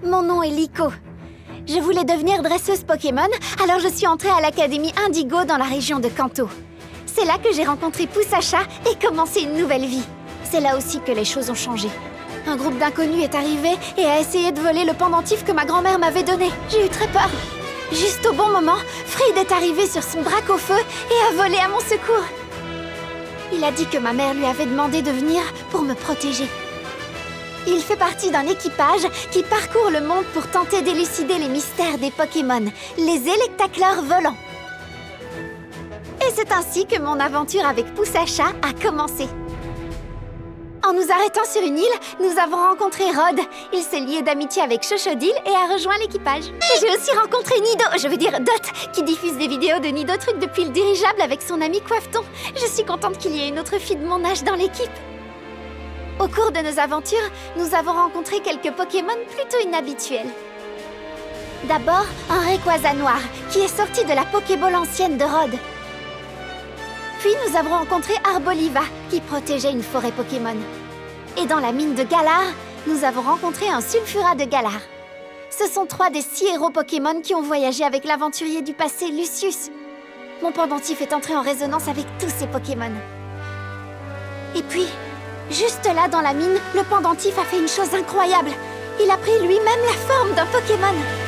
Mon nom est Liko. Je voulais devenir dresseuse Pokémon, alors je suis entrée à l'Académie Indigo dans la région de Kanto. C'est là que j'ai rencontré Poussacha et commencé une nouvelle vie. C'est là aussi que les choses ont changé. Un groupe d'inconnus est arrivé et a essayé de voler le pendentif que ma grand-mère m'avait donné. J'ai eu très peur. Juste au bon moment, Fried est arrivé sur son braque au feu et a volé à mon secours. Il a dit que ma mère lui avait demandé de venir pour me protéger. Il fait partie d'un équipage qui parcourt le monde pour tenter d'élucider les mystères des Pokémon, les électacleurs volants. Et c'est ainsi que mon aventure avec Poussacha a commencé. En nous arrêtant sur une île, nous avons rencontré Rod. Il s'est lié d'amitié avec Chochodile et a rejoint l'équipage. J'ai aussi rencontré Dot, qui diffuse des vidéos de Nido Truc depuis le dirigeable avec son ami Coiffeton. Je suis contente qu'il y ait une autre fille de mon âge dans l'équipe. Au cours de nos aventures, nous avons rencontré quelques Pokémon plutôt inhabituels. D'abord, un Rayquaza noir, qui est sorti de la Pokéball ancienne de Rod. Puis nous avons rencontré Arboliva, qui protégeait une forêt Pokémon. Et dans la mine de Galar, nous avons rencontré un Sulfura de Galar. Ce sont 3 des 6 héros Pokémon qui ont voyagé avec l'aventurier du passé, Lucius. Mon pendentif est entré en résonance avec tous ces Pokémon. Et puis, juste là dans la mine, le pendentif a fait une chose incroyable. Il a pris lui-même la forme d'un Pokémon.